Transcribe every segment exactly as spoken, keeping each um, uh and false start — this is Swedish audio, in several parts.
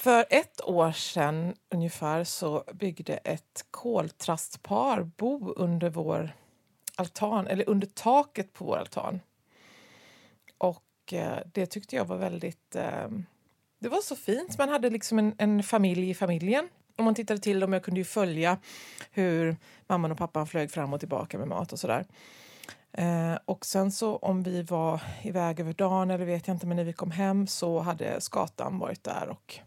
För ett år sedan ungefär så byggde ett koltrastpar bo under vår altan, eller under taket på vår altan. Och eh, det tyckte jag var väldigt... Eh, det var så fint. Man hade liksom en, en familj i familjen. Om man tittade till dem, jag kunde ju följa hur mamman och pappan flög fram och tillbaka med mat och sådär. Eh, och sen så om vi var iväg över dagen, eller vet jag inte, men när vi kom hem så hade skatan varit där och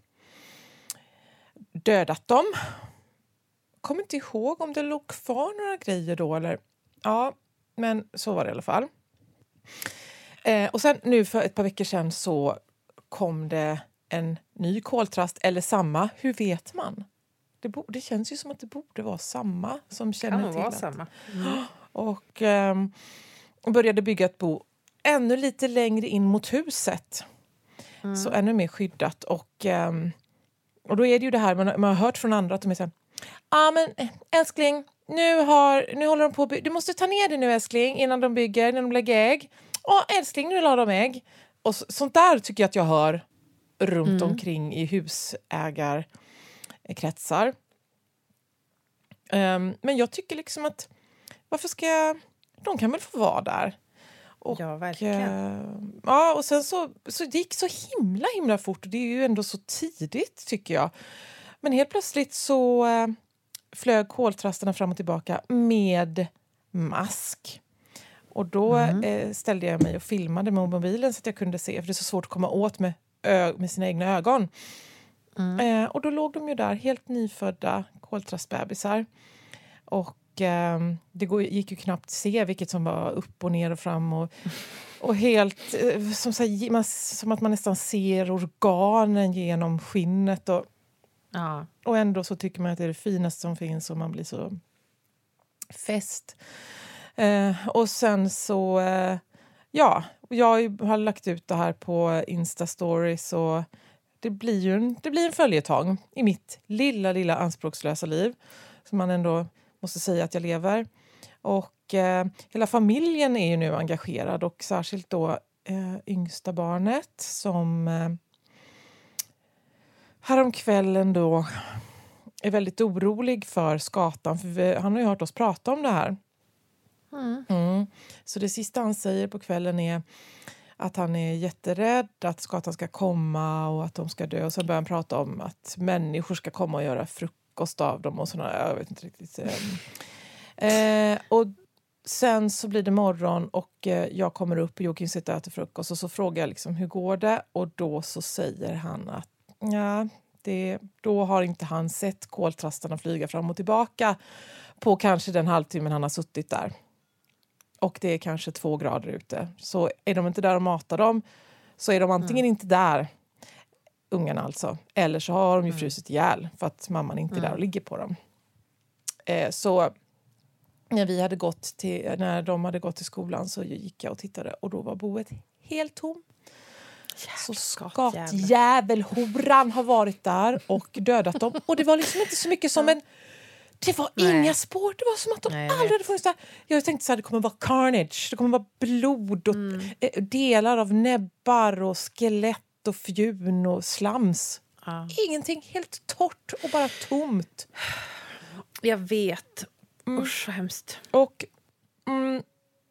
dödat dem. Kommer inte ihåg om det låg kvar några grejer då, eller... Ja, men så var det i alla fall. Eh, och sen nu för ett par veckor sedan så kom det en ny koltrast, eller samma. Hur vet man? Det, bo- det känns ju som att det borde vara samma som känner kan till vara att... samma. Mm. Och eh, började bygga ett bo ännu lite längre in mot huset. Mm. Så ännu mer skyddat. Och, eh, och då är det ju det här, man, man har hört från andra att de är så här, ja ah, men älskling, nu, har, nu håller de på att bygga. Du måste ta ner det nu älskling innan de bygger, innan de lägger ägg. Åh älskling, nu la de ägg. Och så, sånt där tycker jag att jag hör runt mm. omkring i husägarkretsar. Um, men jag tycker liksom att varför ska jag, de kan väl få vara där. Och, ja, verkligen. Uh, ja, och sen så, så det gick så himla himla fort. Och det är ju ändå så tidigt tycker jag. Men helt plötsligt så uh, flög koltrasterna fram och tillbaka med mask. Och då mm. eh, ställde jag mig och filmade med mobilen så att jag kunde se. För det är så svårt att komma åt med, ö- med sina egna ögon. Mm. Eh, och då låg de ju där, helt nyfödda koltrastbebisar. Och eh, det gick ju knappt se vilket som var upp och ner och fram. Och, och helt eh, som, så här, man, som att man nästan ser organen genom skinnet. Och, ja. och ändå så tycker man att det är det finaste som finns och man blir så fäst. Eh, och sen så, eh, ja, jag har lagt ut det här på Insta-stories och det blir ju en, det blir en följetong i mitt lilla, lilla anspråkslösa liv som man ändå måste säga att jag lever. Och eh, hela familjen är ju nu engagerad och särskilt då eh, yngsta barnet som eh, häromkvällen då är väldigt orolig för skatan för vi, han har ju hört oss prata om det här. Mm. Mm. Så det sista han säger på kvällen är att han är jätterädd att skatan ska komma och att de ska dö. Och sen börjar han prata om att människor ska komma och göra frukost av dem och sådana, jag vet inte riktigt. eh, och sen så blir det morgon och eh, jag kommer upp och Joakim sitter och äter frukost och så frågar jag liksom hur går det? Och då så säger han att ja, det, då har inte han sett koltrastarna flyga fram och tillbaka på kanske den halvtimmen han har suttit där. Och det är kanske två grader ute. Så är de inte där och matar dem så är de antingen mm. inte där, ungarna alltså. Eller så har de ju frusit ihjäl för att mamman inte är mm. där och ligger på dem. Eh, så när vi hade gått till, när de hade gått till skolan så gick jag och tittade. Och då var boet helt tom. Så skatjävelhoran har varit där och dödat dem. Och det var liksom inte så mycket som en... Det var Nej. inga spår. Det var som att de Nej, aldrig hade funnits där. Jag tänkte så här, det kommer vara carnage. Det kommer vara blod och mm. delar av näbbar och skelett och fjun och slams. Ja. Ingenting. Helt torrt och bara tomt. Jag vet. Mm. Usch, så hemskt. Och mm,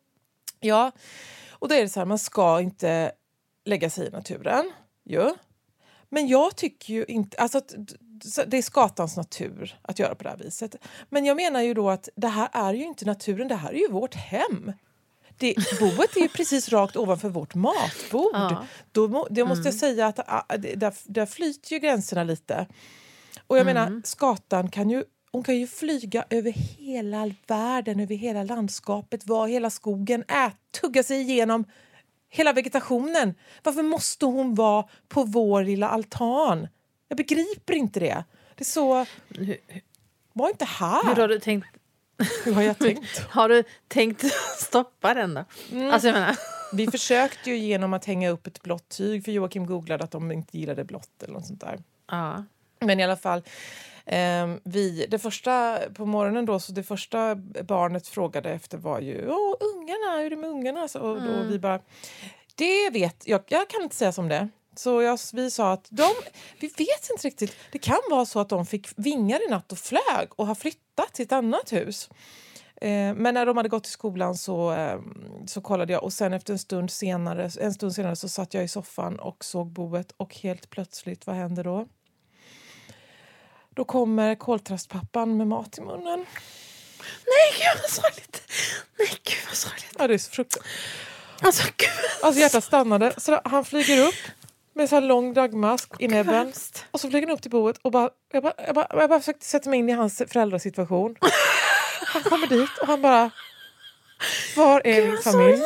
ja, och då är det så här, man ska inte lägga sig i naturen. Jo. Men jag tycker ju inte, alltså att det är skatans natur att göra på det här viset. Men jag menar ju då att det här är ju inte naturen, det här är ju vårt hem. Det, boet är ju precis rakt ovanför vårt matbord. Ja. Då, då måste mm. jag säga att där, där flyter ju gränserna lite. Och jag mm. menar, skatan kan ju, hon kan ju flyga över hela världen, över hela landskapet, var hela skogen är, tugga sig igenom hela vegetationen. Varför måste hon vara på vår lilla altan? Jag begriper inte det. Det är så... Var inte här. Hur har du tänkt? Hur har jag tänkt? Har du tänkt stoppa den då? Mm. Alltså jag menar... Vi försökte ju genom att hänga upp ett blått tyg. För Joakim googlade att de inte gillade blått eller något sånt där. Ja. Men i alla fall... Eh, vi, det första på morgonen då, så det första barnet frågade efter var ju åh, ungarna, hur är det med ungarna? Så, och då mm. vi bara, det vet jag, jag kan inte säga som det. Så jag, vi sa att de, vi vet inte riktigt. Det kan vara så att de fick vingar i natt och flög och har flyttat till ett annat hus. Eh, men när de hade gått till skolan så, eh, så kollade jag. Och sen efter en stund senare, en stund senare så satt jag i soffan och såg boet. Och helt plötsligt, vad händer då? Då kommer koltrastpappan med mat i munnen. Nej, gud vad sorgligt. Nej, gud vad sorgligt. Ja, det är så fruktansvärt. Alltså, gud. Alltså hjärtat stannade. Så han flyger upp med så här lång dagmask i näbben. Och så flyger han upp till boet och bara, jag bara, jag bara, jag bara försökte sätta mig in i hans föräldrasituation. Han kommer dit och han bara, var är min familj?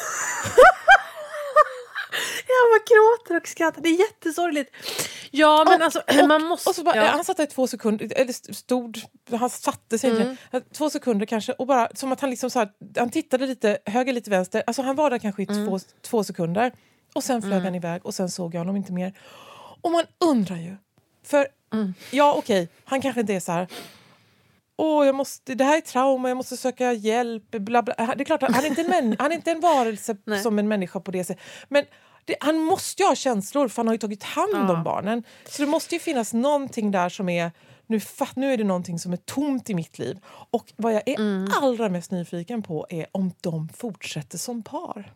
Jag bara gråter och skrattar. Det är jättesorgligt. Ja, men och, alltså och, man måste... Och så bara, ja. Han satt där i två sekunder, eller stod, han satte sig Mm. inte, två sekunder kanske, och bara, som att han liksom så här, han tittade lite höger, lite vänster, alltså han var där kanske i Mm. två, två sekunder, och sen flög mm. han iväg, och sen såg jag honom inte mer. Och man undrar ju, för, mm. ja okej, okay, han kanske inte är så här, åh, jag måste, det här är trauma, jag måste söka hjälp, bla bla. Det är klart, han är inte en, män, han är inte en varelse som en människa på det sättet, men det, han måste ju ha känslor, för han har ju tagit hand om ja. barnen. Så det måste ju finnas någonting där som är, nu, nu är det någonting som är tomt i mitt liv. Och vad jag är mm. allra mest nyfiken på är om de fortsätter som par.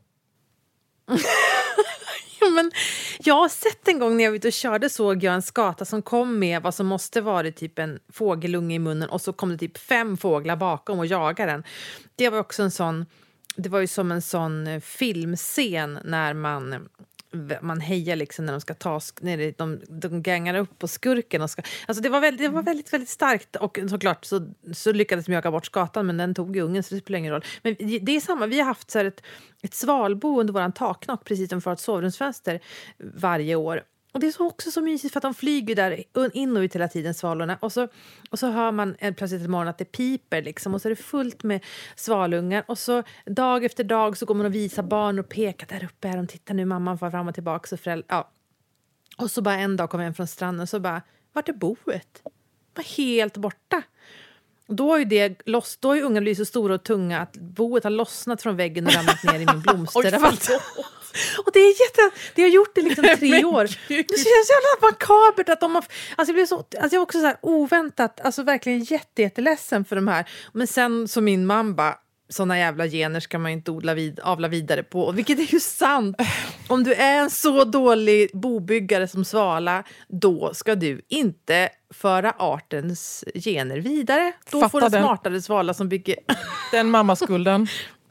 Ja, men jag har sett en gång när jag var ute och körde, såg jag en skata som kom med vad som måste vara typ en fågelunge i munnen, och så kom det typ fem fåglar bakom och jagade den. Det var också en sån, det var ju som en sån filmscen när man man hejar liksom när de ska ta, när de, de gängar upp på skurken och ska, alltså det var väldigt, det var väldigt, väldigt starkt, och såklart så, så lyckades de jaga bort skatan, men den tog ju ungen, så det spelar ingen roll. Men det är samma, vi har haft så här ett, ett svalbo under våran taknock precis utanför ett sovrumsfönster varje år. Och det är så också så mysigt, för att de flyger där in och ut hela tiden, svalorna. Och så, och så hör man plötsligt en morgon att det piper liksom. Och så är det fullt med svalungar. Och så dag efter dag så går man och visar barn och pekar, där uppe är de, tittar nu, mamman får fram och tillbaka. Så föräldrar, ja. Och så bara en dag kommer jag från stranden och så bara, vart är boet? Var helt borta. Och då har ju det loss, då har ju ungarna blivit så stora och tunga att boet har lossnat från väggen och ramlat ner i min blomsterrabatt. Och det är jätte, det har gjort det liksom tre år. Det känns så jävla makabert att de har, alltså jag blev så, alltså jag var också så här oväntat, alltså verkligen jätte, jätteledsen för de här. Men sen så min man bara, såna jävla gener ska man inte odla vid, avla vidare på. Vilket är ju sant. Om du är en så dålig bobyggare som Svala, då ska du inte föra artens gener vidare. Då Fatta får du smartare Svala som bygger... Den mammaskulden.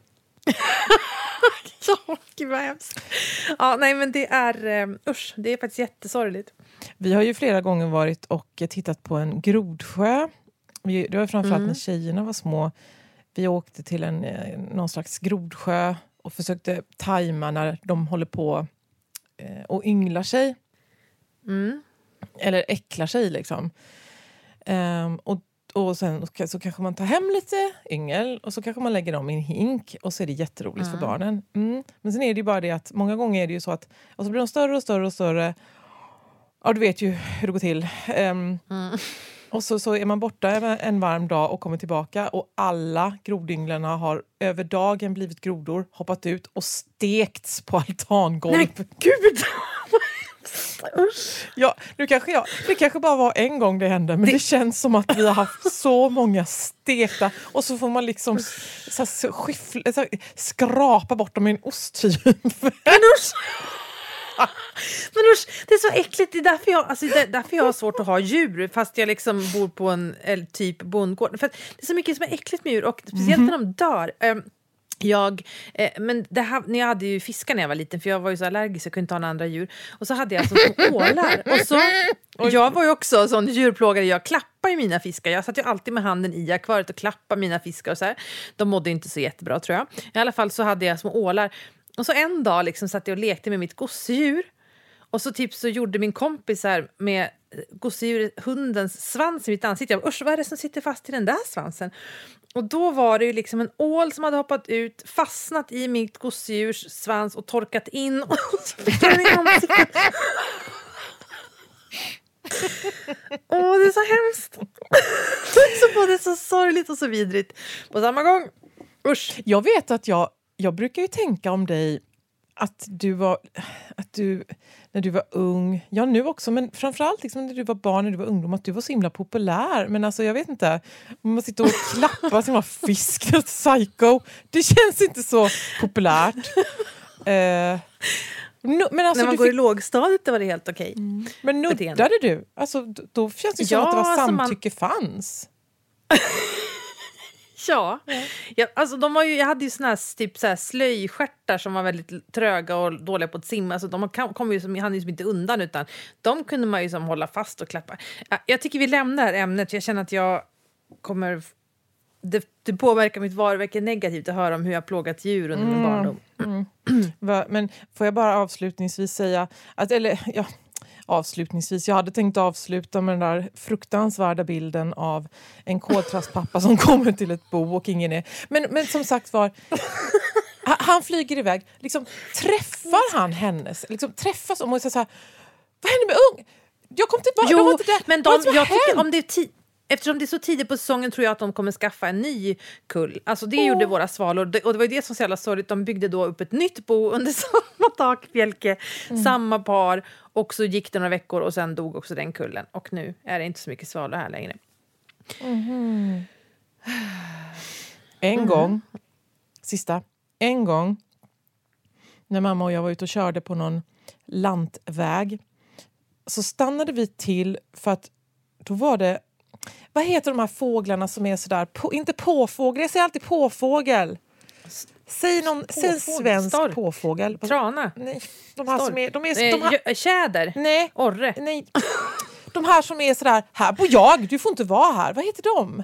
Ja, gud vad hemskt. Ja, nej men det är, uh, usch, det är faktiskt jättesorgligt. Vi har ju flera gånger varit och tittat på en grodsjö. Vi, det var framförallt mm. när tjejerna var små. Vi åkte till en, någon slags grodsjö och försökte tajma när de håller på eh, och ynglar sig. Mm. Eller äcklar sig liksom. Um, och, och sen så kanske man tar hem lite yngel och så kanske man lägger dem i en hink och så är det jätteroligt mm. för barnen. Mm. Men sen är det ju bara det att många gånger är det ju så att och så blir de större och större och större. Ja, du vet ju hur det går till. Um, mm. Och så, så är man borta en varm dag och kommer tillbaka och alla grodynglarna har över dagen blivit grodor, hoppat ut och stekts på altangolv. Nej, gud! Ja, nu kanske jag, det kanske bara var en gång det hände, men det, det känns som att vi har haft så många stekta och så får man liksom så här, skiffla, så här, skrapa bort dem i en osthyvel. Men usch, det är så äckligt. Det är därför jag, alltså, det är därför jag har svårt att ha djur fast jag liksom bor på en eller typ bondgård. För att det är så mycket som är äckligt med djur och speciellt mm. när de dör. Um, Jag, eh, men det här, när jag hade ju fiskar när jag var liten, för jag var ju så allergisk, jag kunde inte ha några andra djur. Och så hade jag alltså små ålar. Och så, jag var ju också sån djurplågare, jag klappade ju mina fiskar. Jag satt ju alltid med handen i akvariet och klappade mina fiskar och så här. De mådde inte så jättebra tror jag. I alla fall så hade jag små ålar. Och så en dag liksom satt jag och lekte med mitt gosedjur. Och så typ så gjorde min kompis här med gosedjur, hundens svans i mitt ansikte. Jag bara, usch, vad är det som sitter fast i den där svansen? Och då var det ju liksom en ål som hade hoppat ut, fastnat i mitt gosedjurs svans och torkat in. Och så fick jag den i ansiktet. Åh, det är så hemskt. Det är så både så sorgligt och så vidrigt på samma gång. Usch. Jag vet att jag, jag brukar ju tänka om dig att du var, att du, när du var ung, ja nu också, men framförallt liksom när du var barn, när du var ungdom, att du var så himla populär. Men alltså jag vet inte, man sitter och klappar som en fisk, psycho, det känns inte så populärt. Uh, no, men alltså när man går fick... i lågstadiet var det helt okej. Okay. Mm. Men nuddade du? Alltså, då, då känns det som ja, att det var samtycke man... fanns. Ja, jag, alltså de var ju, jag hade ju såna här, typ så här slöjskärtar som var väldigt tröga och dåliga på att simma. Alltså de kom ju som, han ju som inte undan, utan de kunde man ju som hålla fast och klappa. Jag tycker vi lämnar det här ämnet. Jag känner att jag kommer... Det, det påverkar mitt varumärke negativt att höra om hur jag plågat djur under min barndom. Mm. Mm. Men får jag bara avslutningsvis säga att, eller ja, avslutningsvis, jag hade tänkt avsluta med den där fruktansvärda bilden av en koltrastpappa som kommer till ett bo och ingen är. Men, men som sagt var, han flyger iväg, liksom träffar han hennes, liksom träffas och säger så här, vad händer med ung? Jag kom tillbaka, jo, de var inte där. Men de, jag tycker om det är tid. Eftersom det är så tidigt på säsongen tror jag att de kommer skaffa en ny kull. Alltså det oh. gjorde våra svalor. Och det var ju det som var så jävla sorgligt. De byggde då upp ett nytt bo under samma takbjälke. Mm. Samma par. Och så gick det några veckor och sen dog också den kullen. Och nu är det inte så mycket svalor här längre. Mm. En mm. gång. Sista. En gång. När mamma och jag var ute och körde på någon lantväg. Så stannade vi till för att då var det... Vad heter de här fåglarna som är sådär... På, inte påfågel, jag säger alltid påfågel. Säg någon säg en svensk Stork. Påfågel. Trana. Nej, de här Stork. som är... De är Nej, de här, tjäder. Nej. Orre. Nej. De här som är sådär... Här bor jag, du får inte vara här. Vad heter de?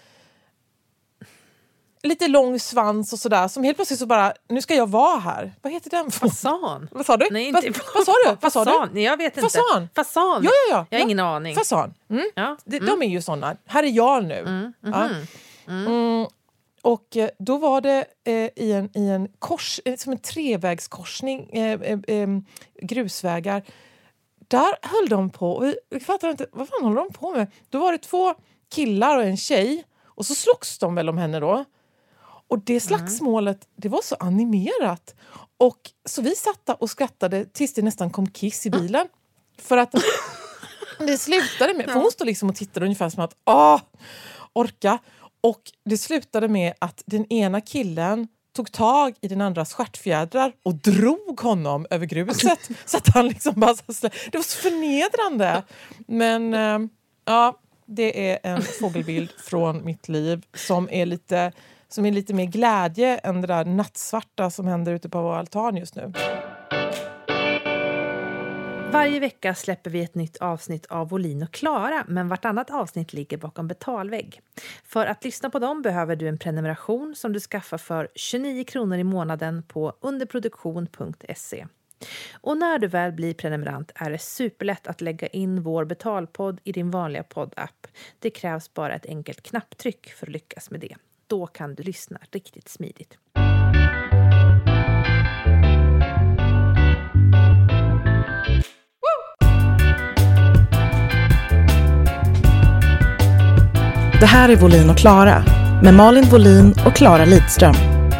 Lite lång svans och sådär. Som helt plötsligt så bara... Nu ska jag vara här. Vad heter den? Fasan. Vad sa du? Nej, inte... vad, vad sa du? Vad sa Fasan. du? Jag vet inte. Fasan. Fasan. Ja, ja, ja. Jag har ja. ingen aning. Fasan. Mm. Ja. De, mm. de är ju såna. Här är jag nu. Mm. Mm-hmm. Ja. Mm. Mm. Och eh, då var det eh, i, en, i en kors, eh, som en trevägskorsning, eh, eh, eh, grusvägar. Där höll de på, och vi, vi fattar inte, vad fan håller de på med? Då var det två killar och en tjej, och så slogs de väl om henne då. Och det slagsmålet, mm. det var så animerat. Och så vi satt och skrattade tills det nästan kom kiss i bilen. För att det slutade med, för hon stod liksom och tittade ungefär som att, åh, orka. Och det slutade med att den ena killen tog tag i den andras stjärtfjädrar och drog honom över gruset. Så att han liksom bara... Det var så förnedrande. Men äh, ja, det är en fågelbild från mitt liv som är lite, som är lite mer glädje än det där nattsvarta som händer ute på vår altan just nu. Varje vecka släpper vi ett nytt avsnitt av Volin och Klara, men vartannat avsnitt ligger bakom betalvägg. För att lyssna på dem behöver du en prenumeration som du skaffar för tjugonio kronor i månaden på underproduktion punkt se. Och när du väl blir prenumerant är det superlätt att lägga in vår betalpodd i din vanliga poddapp. Det krävs bara ett enkelt knapptryck för att lyckas med det. Då kan du lyssna riktigt smidigt. Det här är Volin och Klara med Malin Volin och Klara Lidström.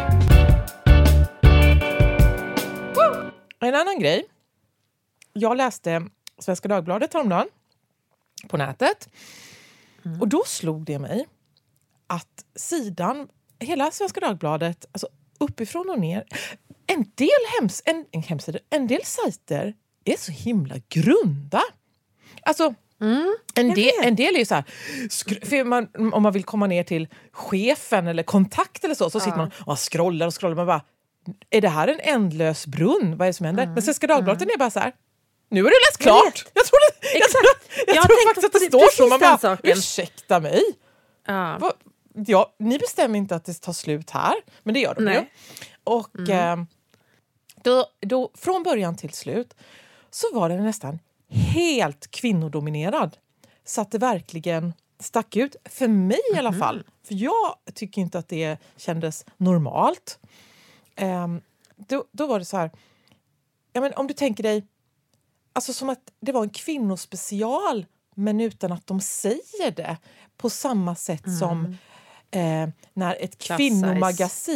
En annan grej. Jag läste Svenska Dagbladet häromdagen på nätet. Mm. Och då slog det mig att sidan, hela Svenska Dagbladet, alltså uppifrån och ner, en del hems, en, en hemsida, en del sajter är så himla grunda. Alltså Mm, en, del, en del är ju så här, för man, om man vill komma ner till chefen eller kontakt eller så, så ja. sitter man och scrollar och scrollar. Man bara, är det här en ändlös brunn? Vad är det som händer? Mm, Men Svenska Dagbladet mm. är bara så här, nu har du läst klart. Jag, jag tror, det, jag tror, jag jag tror faktiskt att det står så. Man bara, saken. ursäkta mig. Ja. Va, ja, ni bestämmer inte att det tar slut här, men det gör de ju. Och mm. eh, då, då, från början till slut så var det nästan helt kvinnodominerad. Så att det verkligen stack ut. För mig i alla fall. För jag tycker inte att det kändes normalt. Um, då, då var det så här. Ja, men om du tänker dig. Alltså som att det var en kvinnospecial. Men utan att de säger det. På samma sätt mm. som eh, när ett kvinnomagasin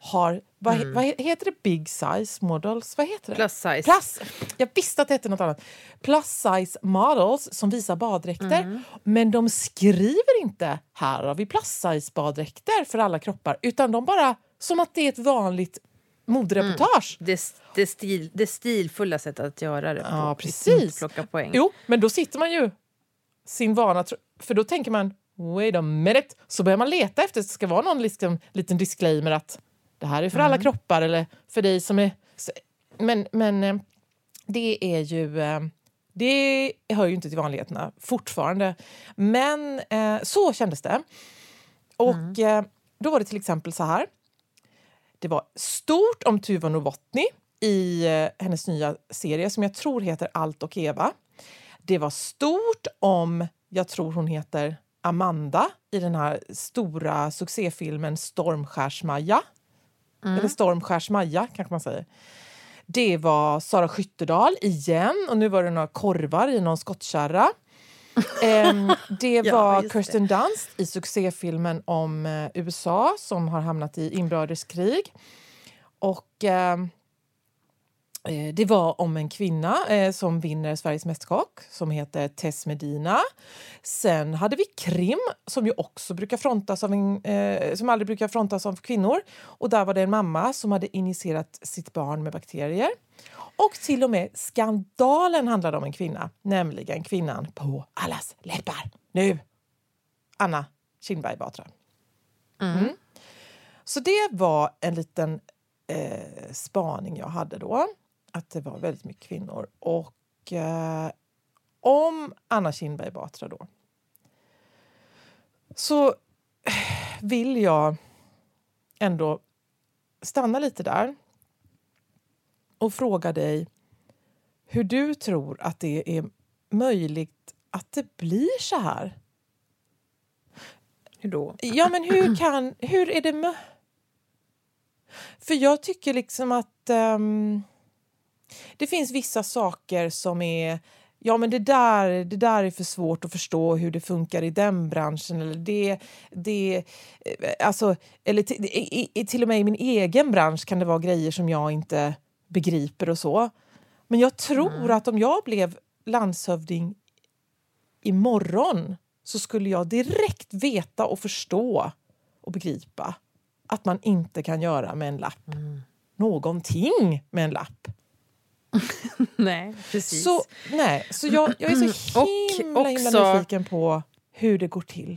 har, vad, Mm. vad heter det? Big size models? Vad heter det? Plus size. Plus, jag visste att det hette något annat. Plus size models som visar baddräkter. Mm. Men de skriver inte, här har vi plus size baddräkter för alla kroppar. Utan de bara, som att det är ett vanligt modereportage. Mm. Det, det, stil, det stilfulla sättet att göra det på. Ja, precis. Plocka poäng. Jo, men då sitter man ju sin vana, för då tänker man, wait a minute, så börjar man leta efter, det ska vara någon liksom, liten disclaimer att det här är för mm. alla kroppar eller för dig som är... Men, men det är ju... Det hör ju inte till vanligheterna fortfarande. Men eh, så kändes det. Och mm. eh, då var det till exempel så här. Det var stort om Tuva Novotny i eh, hennes nya serie som jag tror heter Allt och Eva. Det var stort om, jag tror hon heter Amanda i den här stora succéfilmen Stormskärs-Maja. Mm. Eller Stormskärs-Maja kanske man säger. Det var Sara Skyttedal igen. Och nu var det några korvar i någon skottkärra. um, det var ja, Kirsten det. Dunst i succéfilmen om uh, U S A som har hamnat i inbördeskrig. Och uh, det var om en kvinna uh, som vinner Sveriges mästerskap som heter Tess Medina. Sen hade vi krim som ju också brukar frontas av en, uh, som aldrig brukar frontas av kvinnor. Och där var det en mamma som hade injicerat sitt barn med bakterier. Och till och med skandalen handlade om en kvinna. Nämligen kvinnan på allas läppar. Nu! Anna Kinberg Batra. Mm. Mm. Så det var en liten eh, spaning jag hade då. Att det var väldigt mycket kvinnor. Och eh, om Anna Kinberg Batra då. Så vill jag ändå stanna lite där. Och fråga dig hur du tror att det är möjligt att det blir så här. Hur då? Ja, men hur kan... Hur är det mö- För jag tycker liksom att... Um, det finns vissa saker som är... Ja, men det där, det där är för svårt att förstå hur det funkar i den branschen. Eller det... det alltså, eller t- i, i, till och med i min egen bransch kan det vara grejer som jag inte... begriper och så. Men jag tror mm. att om jag blev landshövding imorgon så skulle jag direkt veta och förstå och begripa att man inte kan göra med en lapp. Mm. Någonting med en lapp. Nej, precis. Så, nej, så jag, jag är så himla, och himla också, nyfiken på hur det går till.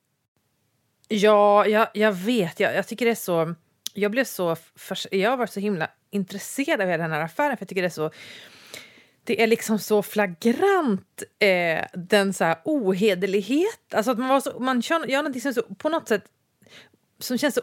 Ja, jag, jag vet. Jag, jag tycker det är så... Jag blev så... För, jag har varit så himla intresserad av den här affären för jag tycker det är så det är liksom så flagrant eh, den så här ohederlighet alltså att man var så man gör, gör någonting som så, på något sätt som känns så,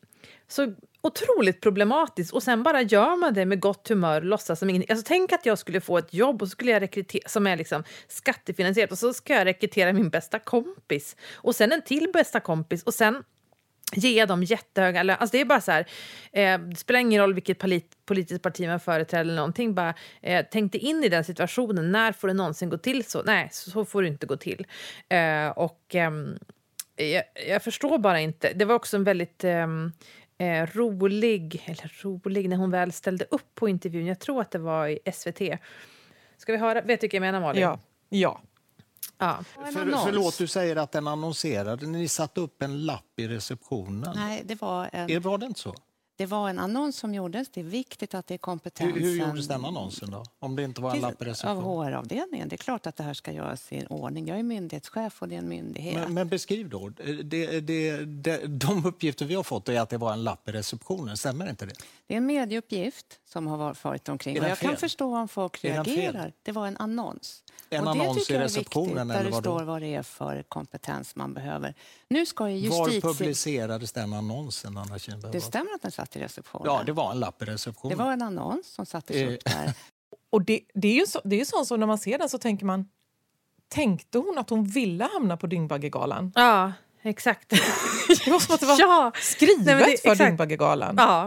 så otroligt problematiskt och sen bara gör man det med gott humör och låtsas som ingenting. Alltså tänk att jag skulle få ett jobb och så skulle jag rekrytera som är liksom skattefinansierat och så ska jag rekrytera min bästa kompis och sen en till bästa kompis och sen ge dem jättehöga lön. Alltså det är bara så här, eh, det spelar ingen roll vilket polit- politiskt parti man företräder eller någonting. Bara eh, tänk dig in i den situationen. När får det någonsin gå till så? Nej, så, så får det inte gå till. Eh, och eh, jag, jag förstår bara inte. Det var också en väldigt eh, eh, rolig, eller rolig när hon väl ställde upp på intervjun. Jag tror att det var i S V T. Ska vi höra? Vet du vad jag menar, Malin? Ja, ja. Ja. För, förlåt, du säger att den annonserade. Ni satte upp en lapp i receptionen. Nej, det var en, är, var det inte så? Det var en annons som gjordes. Det är viktigt att det är kompetensen. Hur, hur gjordes den annonsen då? Om det inte var en det, lapp i receptionen? Av H R-avdelningen. Det är klart att det här ska göras i ordning. Jag är myndighetschef och det är en myndighet. Men, men beskriv då. Det, det, det, de uppgifter vi har fått är att det var en lapp i receptionen. Stämmer inte det? Det är en medieuppgift som har varit omkring. Och jag fel? kan förstå om folk reagerar. Det var en annons. En och annons i receptionen? Viktigt, där det vad står vad det är för kompetens man behöver. Nu ska ju justitie... Var publicerades den annonsen, Anna Kinberg? Det stämmer att den satt i receptionen. Ja, det var en lapp i receptionen. Det var en annons som sattes upp där. Och det, det är ju så, det är ju sånt som när man ser den så tänker man, tänkte hon att hon ville hamna på Dyngbaggegalan? Ja, exakt. Det var som att det var ja. skrivet Nej, det, för Dyngbaggegalan. Ja.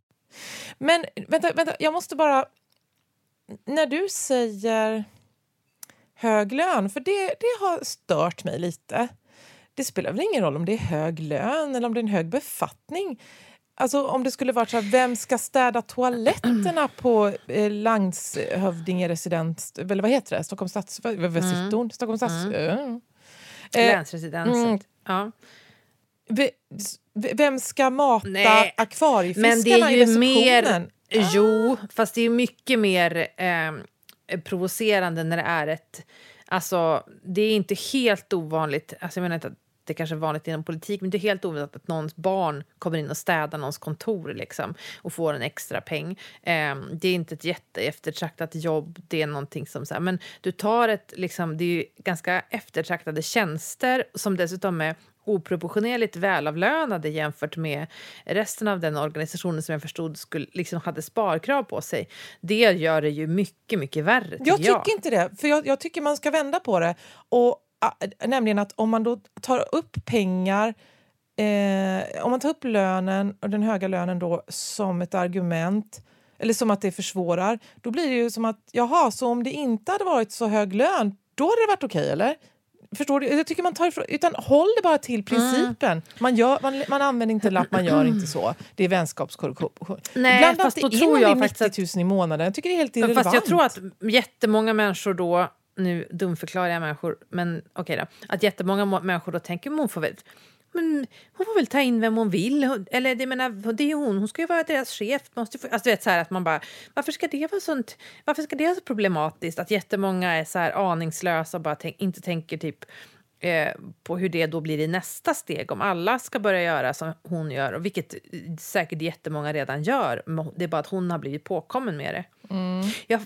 Men vänta, vänta, jag måste bara... När du säger hög lön, för det, det har stört mig lite. Det spelar väl ingen roll om det är hög lön eller om det är en hög befattning. Alltså om det skulle vara så här, vem ska städa toaletterna på eh, landshövdingeresidens, eller vad heter det? Stockholms stads... Vad mm. sitter Stockholms stads... Mm. Uh. Länsresidenset. Mm. Ja. V- vem ska mata Nej. akvariefiskarna Men det är ju i receptionen? Mer, ah. Jo, fast det är mycket mer eh, provocerande när det är ett... Alltså, det är inte helt ovanligt. Alltså, jag menar inte att det kanske är vanligt inom politik, men det är helt ovanligt att någons barn kommer in och städar någons kontor liksom, och får en extra peng. Eh, det är inte ett jätteeftertraktat jobb, det är någonting som så här, men du tar ett, liksom, det är ju ganska eftertraktade tjänster som dessutom är oproportionerligt välavlönade jämfört med resten av den organisationen som jag förstod skulle, liksom, hade sparkrav på sig. Det gör det ju mycket, mycket värre. Tycker jag tycker jag. inte det, för jag, jag tycker man ska vända på det. Och nämligen att om man då tar upp pengar, eh, om man tar upp lönen och den höga lönen då som ett argument, eller som att det försvårar, då blir det ju som att, jaha, så om det inte hade varit så hög lön, då hade det varit okej, eller? Förstår du? Jag tycker man tar ifrån, utan håll det bara till principen. Mm. Man, gör, man, man använder inte lapp, man gör inte så. Det är vänskapskorruption. Nej, ibland fast då tror jag faktiskt att nittio tusen i månaden. Jag tycker det är helt irrelevant. Fast jag tror att jättemånga människor då, nu dumförklarar jag människor, men okej okay då, att jättemånga må- människor då tänker, hon får väl, men hon får väl ta in vem hon vill, eller det menar, det är hon, hon ska ju vara deras chef, måste få, alltså du vet så här att man bara, varför ska det vara sånt, varför ska det vara så problematiskt att jättemånga är så här aningslösa och bara tänk, inte tänker typ eh, på hur det då blir i nästa steg, om alla ska börja göra som hon gör, och vilket säkert jättemånga redan gör, det är bara att hon har blivit påkommen med det. Mm. Jag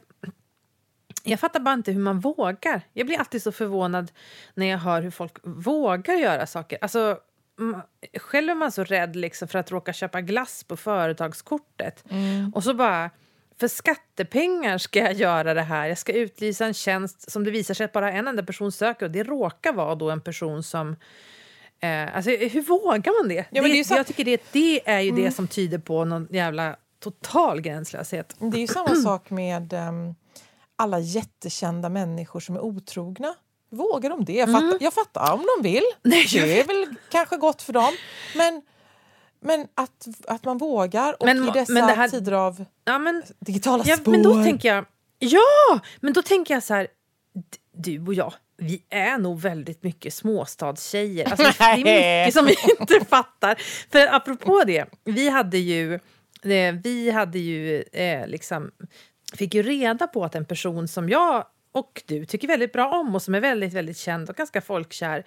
Jag fattar bara inte hur man vågar. Jag blir alltid så förvånad när jag hör hur folk vågar göra saker. Alltså, själv är man så rädd liksom för att råka köpa glass på företagskortet. Mm. Och så bara, för skattepengar ska jag göra det här. Jag ska utlysa en tjänst som det visar sig att bara en enda person söker. Och det råkar vara då en person som... Eh, alltså, hur vågar man det? Ja, det, det är så... Jag tycker det, det är ju mm. det som tyder på någon jävla total gränslöshet. Det är ju samma sak med... Um... alla jättekända människor som är otrogna. Vågar de det? Jag fattar, mm. jag fattar om de vill. Nej, det är väl kanske gott för dem. Men, men att, att man vågar. Och men, i dessa men det här, tider av ja, men, digitala ja, spår. Men då tänker jag... Ja! Men då tänker jag så här... Du och jag, vi är nog väldigt mycket småstadstjejer. Alltså, det är mycket som vi inte fattar. För apropå det, vi hade ju... Vi hade ju eh, liksom... fick ju reda på att en person som jag och du tycker väldigt bra om och som är väldigt, väldigt känd och ganska folkkär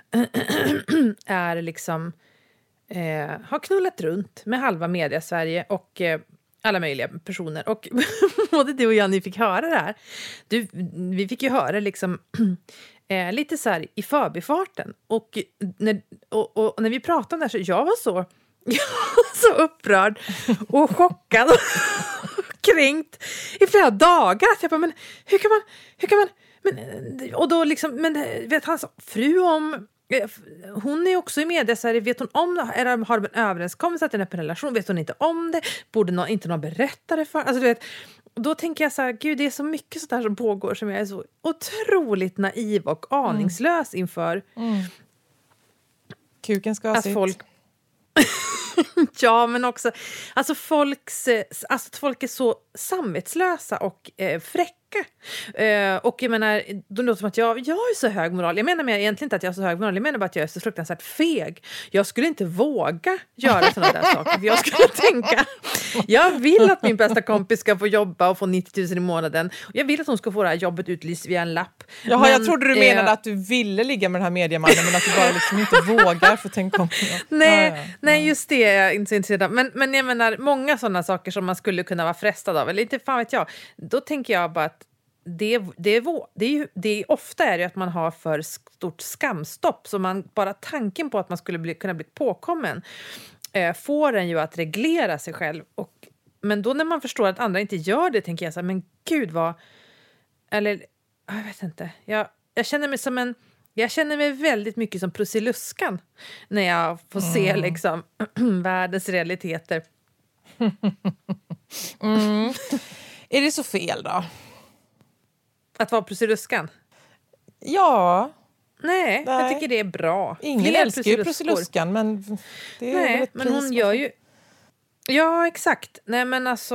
är liksom eh, har knullat runt med halva media-Sverige och eh, alla möjliga personer. Och både du och jag, ni fick höra det här. Du, vi fick ju höra liksom eh, lite så här i förbifarten. Och när, och, och, och när vi pratade om det här så jag var så, jag var så upprörd och chockad kränkt i flera dagar. Att jag bara, men hur kan man, hur kan man, men, och då liksom, men vet hans fru om, hon är också i media, så här, vet hon om det, är, har de en överenskommelse att den är på en relation, vet hon inte om det, borde någon, inte någon berätta det för, alltså du vet, då tänker jag så här, gud det är så mycket sådär som pågår som jag är så otroligt naiv och aningslös mm. inför. Mm. Kuken ska ha att sitt. Folk ja, men också alltså folks, alltså att folk är så samvetslösa och eh, fräcka. Eh, och jag menar, då låter det som att jag, jag är så hög moral. Jag menar egentligen inte att jag är så hög moral. Jag menar bara att jag är så fruktansvärt feg. Jag skulle inte våga göra sådana där saker. För jag skulle tänka, jag vill att min bästa kompis ska få jobba och få nittio tusen i månaden. Jag vill att hon ska få det här jobbet utlyst via en lapp. Jaha, men, jag trodde du menade eh, att du ville ligga med den här mediemannen, men att du bara liksom inte vågar för tänk om. Nej, ja, ja, ja. nej, just det är jag inte intresserad av. Men, men jag menar, många sådana saker som man skulle kunna vara frestad av, eller inte fan vet jag. Då tänker jag bara att det, det, är, det, är ju, det är ofta är det att man har för stort skamstopp, så man bara tanken på att man skulle bli, kunna bli påkommen eh, får en ju att reglera sig själv. Och, men då när man förstår att andra inte gör det, tänker jag så här, men gud vad, eller jag vet inte, jag, jag känner mig som en Jag känner mig väldigt mycket som Prussiluskan när jag får mm. se liksom världens realiteter. mm. Är det så fel då? Att vara Prussiluskan? Ja. Nej, Nej, jag tycker det är bra. Ingen älskar ju Prussiluskan, men det är Nej, väl ett men hon gör ju Ja, exakt. Nej, men alltså...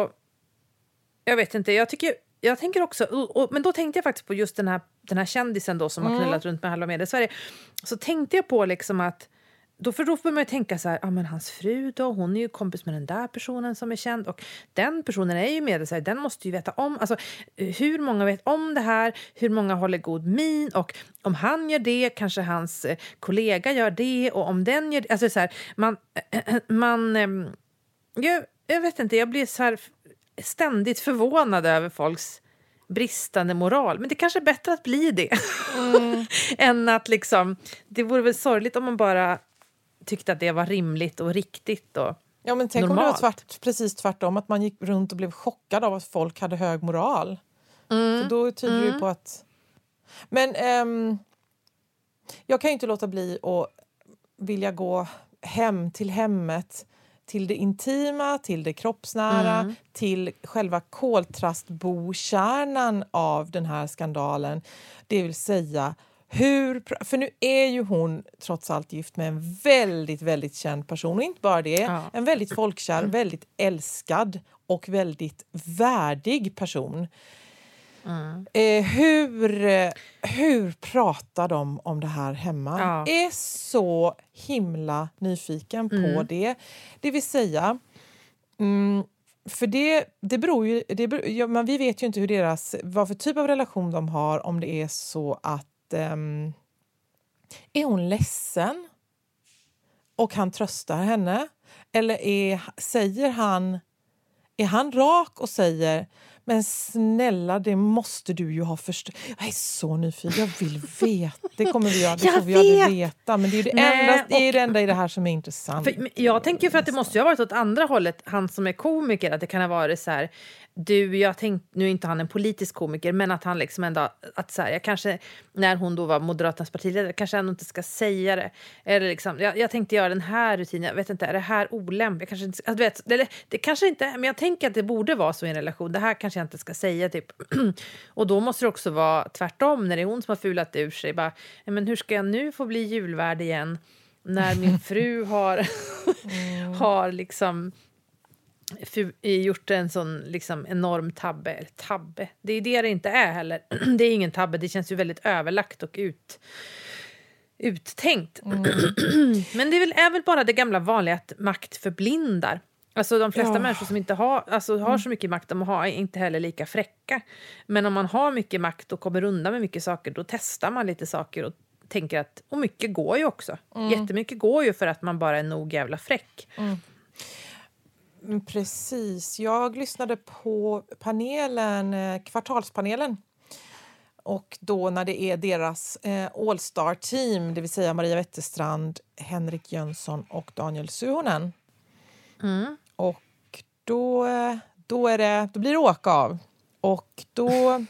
Jag vet inte. Jag tycker... Jag tänker också... Och, och, men då tänkte jag faktiskt på just den här, den här kändisen då som mm. har knullat runt med halva media i Sverige. Så tänkte jag på liksom att... Då, för då får man ju tänka så här, ah, men hans fru då, hon är ju kompis med den där personen som är känd. Och den personen är ju med sig, den måste ju veta om. Alltså, hur många vet om det här? Hur många håller god min? Och om han gör det, kanske hans eh, kollega gör det. Och om den gör det, alltså så här, man... Äh, man äh, jag, jag vet inte, jag blir så här ständigt förvånad över folks bristande moral. Men det kanske är bättre att bli det. Mm. än att liksom, det vore väl sorgligt om man bara tyckte att det var rimligt och riktigt och ja, men tänk normalt. Om det var tvärt, precis tvärtom, att man gick runt och blev chockad av att folk hade hög moral. Mm. För då tyder mm. det på att... Men ehm, jag kan ju inte låta bli att vilja gå hem till hemmet, till det intima, till det kroppsnära, mm. till själva koltrastbokärnan av den här skandalen. Det vill säga, hur, för nu är ju hon trots allt gift med en väldigt, väldigt känd person. Och inte bara det, ja. En väldigt folkkär, väldigt älskad och väldigt värdig person. Mm. Eh, hur, hur pratar de om det här hemma? Ja. Är så himla nyfiken på mm. det. Det vill säga, mm, för det, det beror ju, det beror, ja, men vi vet ju inte hur deras, vad för typ av relation de har, om det är så att um, är hon ledsen och han tröstar henne, eller är, säger han är han rak och säger, men snälla, det måste du ju ha förstått. Jag är så nyfiken, jag vill veta. Det kommer vi, det får vi aldrig veta. Men det är ju det, Nej, enda, det, är det enda i det här som är intressant. För, jag tänker för att det måste ju ha varit åt andra hållet. Han som är komiker, att det kan ha varit så här... Du, jag tänkte, nu är inte han en politisk komiker, men att han liksom ändå, att så här, jag kanske, när hon då var Moderaternas partiledare, kanske ändå inte ska säga det. Eller liksom, jag, jag tänkte göra den här rutinen, jag vet inte, är det här olämpligt? Kanske inte, du vet, det, det kanske inte, men jag tänker att det borde vara så i en relation. Det här kanske jag inte ska säga, typ. Och då måste det också vara tvärtom, när det är hon som har fulat ur sig. Bara, men hur ska jag nu få bli julvärd igen? När min fru har, mm. har liksom... gjort en sån liksom enorm tabbe, eller tabbe, det är det det inte är heller. Det är ingen tabbe, det känns ju väldigt överlagt och ut, uttänkt. Mm. Men det är väl, är väl bara det gamla vanliga att makt förblindar. Alltså de flesta ja. människor som inte har, alltså, har så mycket makt, de har inte heller lika fräcka. Men om man har mycket makt och kommer undan med mycket saker, då testar man lite saker och tänker att, och mycket går ju också. Mm. Jättemycket går ju för att man bara är nog jävla fräck. Mm. Precis. Jag lyssnade på panelen, kvartalspanelen. Och då när det är deras eh, All-Star-team, det vill säga Maria Wetterstrand, Henrik Jönsson och Daniel Suhonen. Mm. Och då, då, är det, då blir det åka av. Och då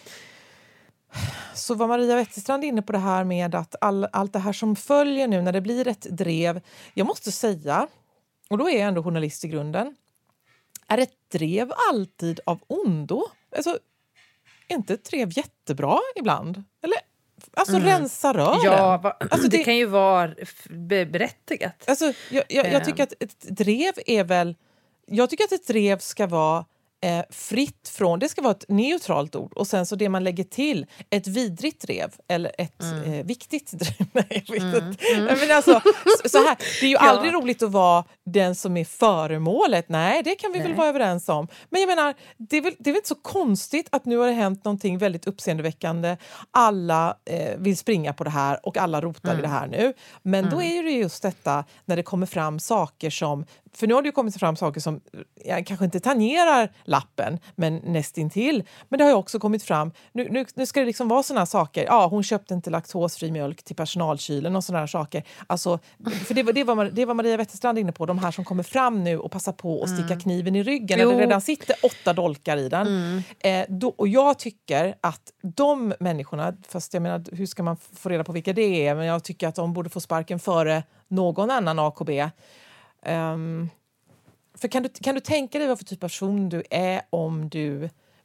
så var Maria Wetterstrand inne på det här med att all, allt det här som följer nu när det blir ett drev. Jag måste säga... Och då är jag ändå journalist i grunden. Är ett drev alltid av ondo? Alltså, är inte ett drev jättebra ibland? Eller, alltså mm. rensa rören. Ja, va, alltså, det, det kan ju vara berättigat. Alltså, jag, jag, jag tycker att ett drev är väl... Jag tycker att ett drev ska vara eh, fritt från... Det ska vara ett neutralt ord. Och sen så det man lägger till, ett vidrigt drev. Eller ett mm. eh, viktigt drev. Nej, jag vet mm. inte. Mm. Men alltså, så, så här, det är ju ja. aldrig roligt att vara den som är föremålet. Nej, det kan vi Nej. väl vara överens om. Men jag menar, det är väl, det är väl inte så konstigt att nu har det hänt någonting väldigt uppseendeväckande. Alla eh, vill springa på det här och alla rotar mm. i det här nu. Men mm. då är det just detta när det kommer fram saker som... För nu har det ju kommit fram saker som jag kanske inte tangerar lappen, men nästintill. Men det har ju också kommit fram, nu, nu, nu ska det liksom vara såna här saker. Ja, hon köpte inte laktosfri mjölk till personalkylen och såna här saker. Alltså, för det var, det, var, det var Maria Wetterstrand inne på, de här som kommer fram nu och passar på att sticka mm. kniven i ryggen. Jo. När det redan sitter åtta dolkar i den. Mm. Eh, då, och jag tycker att de människorna, fast jag menar, hur ska man få reda på vilka det är? Men jag tycker att de borde få sparken före någon annan A K B. Um, för kan du, kan du tänka dig vad för typ av person du är om du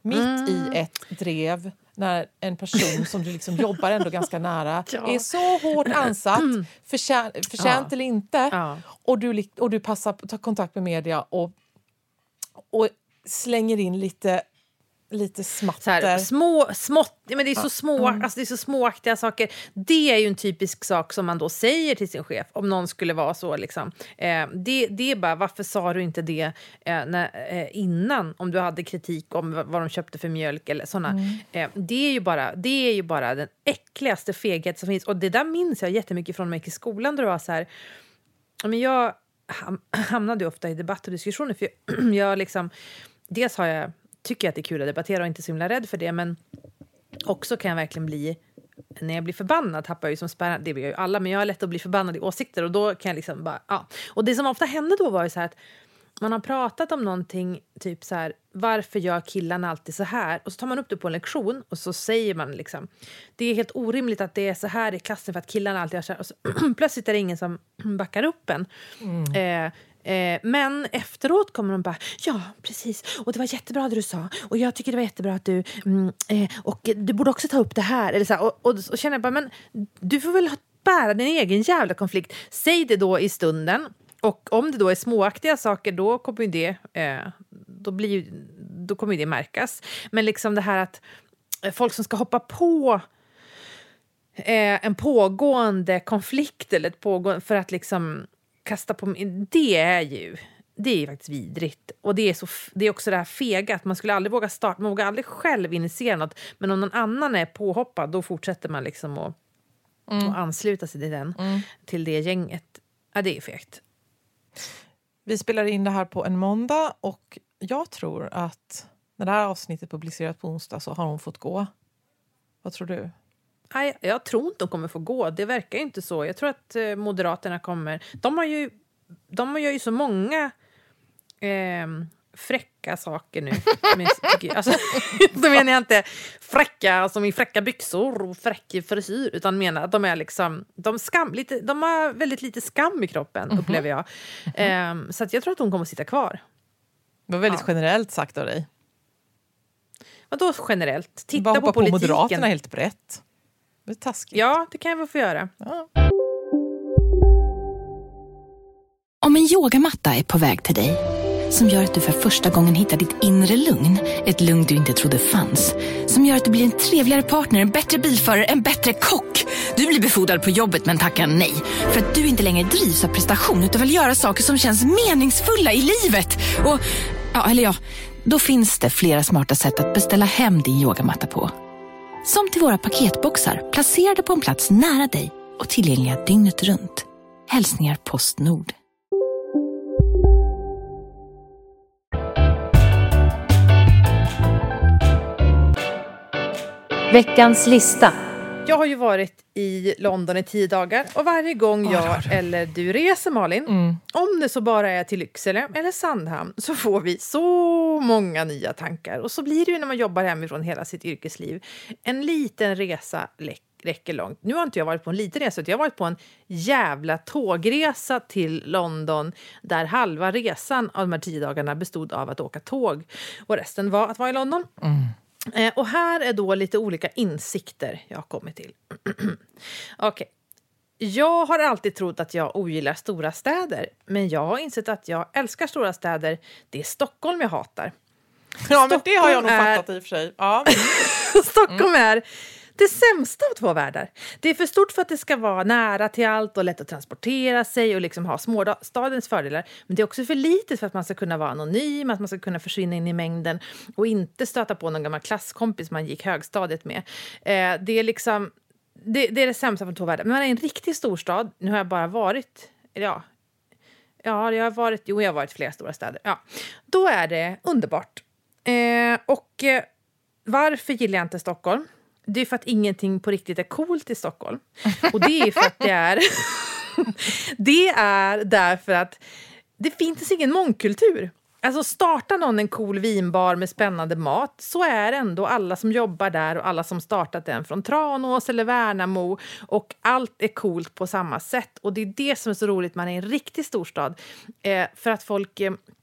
mitt Mm. i ett drev när en person som du liksom jobbar ändå ganska nära Ja. är så hårt ansatt, förtjänt, förtjänt Ja. eller inte, Ja. och, du, och du passar på att ta kontakt med media och, och slänger in lite, lite smatter. Så här, små, smått, men det är så små, Mm. alltså det är så småaktiga saker. Det är ju en typisk sak som man då säger till sin chef om någon skulle vara så liksom. Eh, det, det är bara, varför sa du inte det eh, när, eh, innan, om du hade kritik om vad, vad de köpte för mjölk eller såna. Mm. Eh, det är ju bara, det är ju bara den äckligaste feghet som finns, och det där minns jag jättemycket från mig i skolan, där det var så här, men jag ham- hamnade ju ofta i debatt och diskussioner, för jag, jag liksom, dels har jag tycker att det är kul att debattera och inte så himla rädd för det, men också kan jag verkligen bli, när jag blir förbannad tappar jag ju som spärrar, det blir jag ju alla, men jag har lätt att bli förbannad i åsikter, och då kan jag liksom bara, ja. Och det som ofta hände då var ju så här att man har pratat om någonting, typ så här, varför gör killarna alltid så här? Och så tar man upp det på en lektion och så säger man liksom, det är helt orimligt att det är så här i klassen för att killarna alltid gör så här. Och så plötsligt är det ingen som backar upp en. Mm. Eh, Eh, men efteråt kommer de bara, ja precis, och det var jättebra det du sa, och jag tycker det var jättebra att du mm, eh, och du borde också ta upp det här eller så här, och, och, och känner jag bara, men du får väl bära din egen jävla konflikt, säg det då i stunden, och om det då är småaktiga saker, då kommer ju det eh, då blir ju, då kommer ju det märkas, men liksom det här att folk som ska hoppa på eh, en pågående konflikt eller ett pågående, för att liksom kasta på, det är ju det är ju faktiskt vidrigt, och det är så, det är också det här fega att man skulle aldrig våga starta, man vågar aldrig själv initiera något, men om någon annan är påhoppad, då fortsätter man liksom att, mm. att ansluta sig till den, mm. till det gänget. Ja, det är fegt. Vi spelar in det här på en måndag, och jag tror att när det här avsnittet publiceras på onsdag så har hon fått gå. Vad tror du? Nej, jag tror inte de kommer få gå. Det verkar ju inte så. Jag tror att eh, Moderaterna kommer... De har ju, de har ju så många eh, fräcka saker nu. Alltså, då menar jag inte fräcka som i fräcka byxor och fräck frisyr, utan menar att de är liksom... De, skam, lite, de har väldigt lite skam i kroppen, mm-hmm. upplever jag. Mm-hmm. Eh, så att jag tror att de kommer att sitta kvar. Det var väldigt ja. generellt sagt av dig. Vadå generellt? Titta Bara på politiken. På Moderaterna helt brett. Det är taskigt. Ja, det kan jag väl få göra. Ja. Om en yogamatta är på väg till dig, som gör att du för första gången hittar ditt inre lugn, ett lugn du inte trodde fanns, som gör att du blir en trevligare partner, en bättre bilförare, en bättre kock. Du blir befordrad på jobbet men tackar nej, för att du inte längre drivs av prestation utan vill göra saker som känns meningsfulla i livet. Och, ja, eller ja, då finns det flera smarta sätt att beställa hem din yogamatta på. Som till våra paketboxar, placerade på en plats nära dig och tillgängliga dygnet runt. Hälsningar Postnord. Veckans lista. Jag har ju varit i London i tio dagar, och varje gång jag oh, eller du reser, Malin, mm. om det så bara är till Lycksele eller Sandhamn, så får vi så många nya tankar. Och så blir det ju när man jobbar hemifrån hela sitt yrkesliv. En liten resa räcker långt. Nu har inte jag varit på en liten resa, utan jag har varit på en jävla tågresa till London, där halva resan av de här tio dagarna bestod av att åka tåg, och resten var att vara i London. Mm. Eh, och här är då lite olika insikter jag har kommit till. Okej. Okay. Jag har alltid trott att jag ogillar stora städer, men jag har insett att jag älskar stora städer. Det är Stockholm jag hatar. Ja, Stockholm men det har jag nog är... fattat i och för sig. Ja. Stockholm mm. är det sämsta av två världar. Det är för stort för att det ska vara nära till allt och lätt att transportera sig och liksom ha småstadens fördelar. Men det är också för litet för att man ska kunna vara anonym, att man ska kunna försvinna in i mängden och inte stöta på någon gammal klasskompis man gick högstadiet med. Eh, det är liksom det, det är det sämsta av två världar. Men man är en riktig storstad. Nu har jag bara varit... Ja, ja jag har varit... Jo, jag har varit i flera stora städer. Ja, då är det underbart. Eh, och eh, varför gillar jag inte Stockholm? Det är för att ingenting på riktigt är coolt i Stockholm. Och det är för att det är... det är därför att det finns ingen mångkultur. Alltså starta någon en cool vinbar med spännande mat, så är ändå alla som jobbar där och alla som startat den från Tranås eller Värnamo, och allt är coolt på samma sätt. Och det är det som är så roligt, man är en riktig storstad. Eh, för att folk... Eh,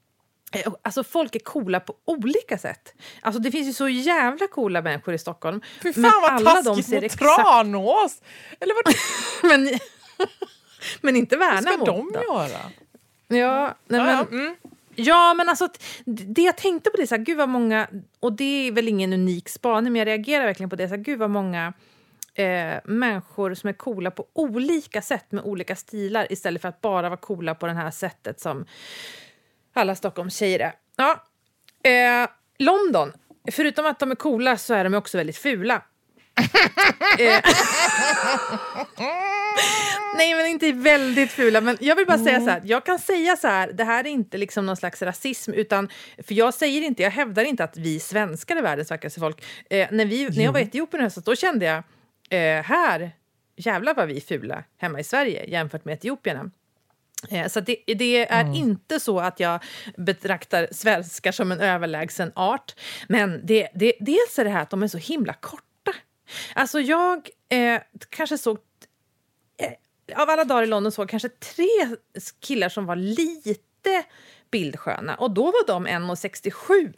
Alltså folk är coola på olika sätt. Alltså det finns ju så jävla coola människor i Stockholm. Fy fan men vad alla taskigt de mot exakt... Tranås! Eller vad... men, men inte Värnamo. Vad ska de då? göra? Ja, nej, men... Ja, mm. Ja, men alltså det jag tänkte på det, så här, gud vad många, och det är väl ingen unik spaning, men jag reagerar verkligen på det, så här, gud vad många eh, människor som är coola på olika sätt med olika stilar istället för att bara vara coola på det här sättet som alla Stockholms tjejer är. Ja. Eh, London, förutom att de är coola så är de också väldigt fula. eh. Nej, men inte väldigt fula. Men jag vill bara säga så här. Jag kan säga så här. Det här är inte liksom någon slags rasism. Utan, för jag säger inte, jag hävdar inte att vi svenskar är världens vackraste folk. Eh, när, vi, när jag var i Etiopien höstas, då kände jag eh, här, jävlar vad vi är fula hemma i Sverige jämfört med etiopierna. Eh, så det, det är mm. inte så att jag betraktar svenskar som en överlägsen art. Men det, det, dels är det här att de är så himla korta. Alltså jag eh, kanske såg eh, av alla dagar i London såg kanske tre killar som var lite bildsköna. Och då var de en komma sextiosju.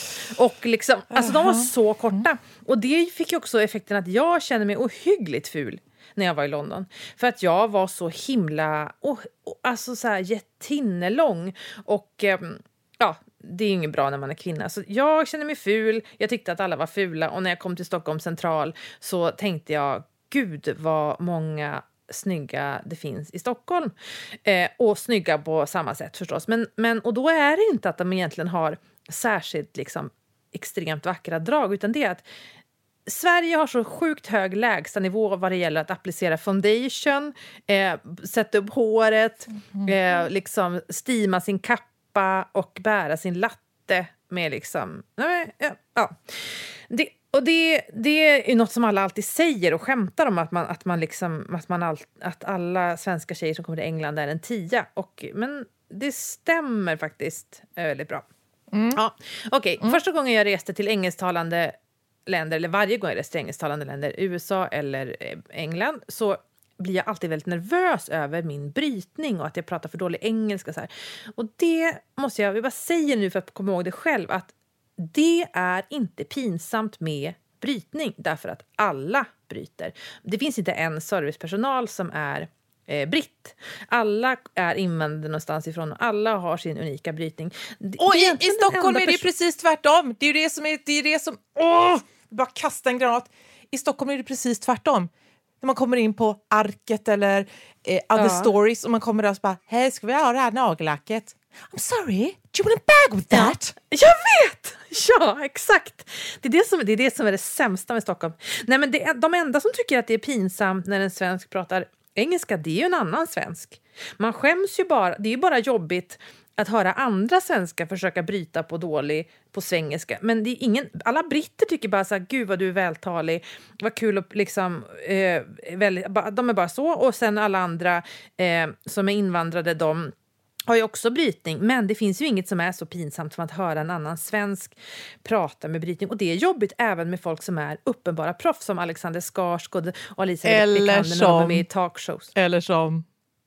Och liksom, alltså de var så korta. Och det fick ju också effekten att jag kände mig ohyggligt ful när jag var i London. För att jag var så himla, oh, oh, alltså så här jättinnelång. Och eh, ja, det är inget bra när man är kvinna. Så jag kände mig ful. Jag tyckte att alla var fula. Och när jag kom till Stockholm central så tänkte jag, gud vad många snygga det finns i Stockholm. Eh, och snygga på samma sätt förstås. Men, men, och då är det inte att de egentligen har särskilt liksom, extremt vackra drag. Utan det är att Sverige har så sjukt hög lägsta nivå vad det gäller att applicera foundation. Eh, sätta upp håret. Eh, liksom stima sin kappa och bära sin latte med liksom... Nej, ja, ja. Det, och det, det är något som alla alltid säger och skämtar om att man, att man liksom att, man all, att alla svenska tjejer som kommer till England är en tia. Och, men det stämmer faktiskt väldigt bra. Mm. Ja, okej, okay. mm. Första gången jag reste till engelsktalande länder, eller varje gång jag reste till engelsktalande länder, U S A eller England, så blir jag alltid väldigt nervös över min brytning och att jag pratar för dålig engelska. Så här. Och det måste jag, jag bara säga nu för att komma ihåg det själv, att det är inte pinsamt med brytning därför att alla bryter. Det finns inte en servicepersonal som är eh, britt. Alla är invandrare någonstans ifrån och alla har sin unika brytning. Och i, i Stockholm är det pers- precis tvärtom. Det är ju det som är, det är det som, åh, bara kasta en granat. I Stockholm är det precis tvärtom. När man kommer in på Arket eller eh, Other ja. Stories och man kommer där och så bara, hej, ska vi ha det här nagellacket? I'm sorry, do you want a bag with that? Ja, jag vet! Ja, exakt. Det är det som, det är det som är det sämsta med Stockholm. Nej, men det, de enda som tycker att det är pinsamt när en svensk pratar engelska, det är ju en annan svensk. Man skäms ju bara, det är ju bara jobbigt att höra andra svenskar försöka bryta på dålig på svengelska. Men det är ingen, alla britter tycker bara så här, gud vad du är vältalig, vad kul och liksom, eh, väldigt, de är bara så. Och sen alla andra eh, som är invandrade, de har ju också brytning, men det finns ju inget som är så pinsamt som att höra en annan svensk prata med brytning. Och det är jobbigt även med folk som är uppenbara proffs som Alexander Skarsgård och Alicia eller som, när de är med i talkshows. Eller som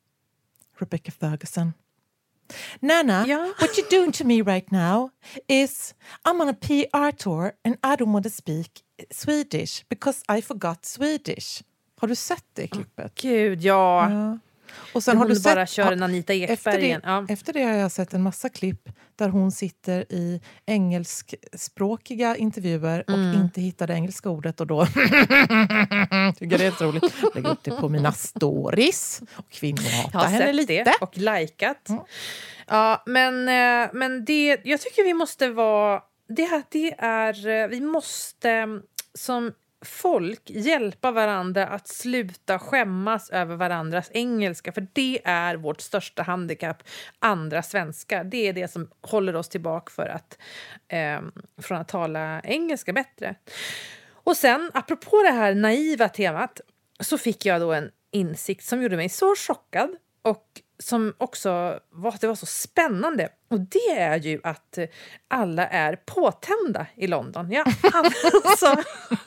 Rebecca Ferguson. Nana, ja. what you're doing to me right now is I'm on a P R tour and I don't want to speak Swedish because I forgot Swedish. Har du sett det klippet? Oh, gud, ja. ja. Och sen har du bara sett, kör en Anita Ekberg efter det, igen. Ja. Efter det har jag sett en massa klipp där hon sitter i engelskspråkiga intervjuer och mm. inte hittar det engelska ordet och då tycker det är så roligt. Lägger upp det på mina stories och kvinnor hatar henne lite. Det och likat. Mm. Ja, men, men det, jag tycker vi måste vara, det, det är, vi måste som folk hjälpa varandra att sluta skämmas över varandras engelska, för det är vårt största handikapp, andra svenskar. Det är det som håller oss tillbaka för att, eh, från att tala engelska bättre. Och sen, apropå det här naiva temat, så fick jag då en insikt som gjorde mig så chockad och som också var, det var så spännande. Och det är ju att alla är påtända i London. Ja, alltså.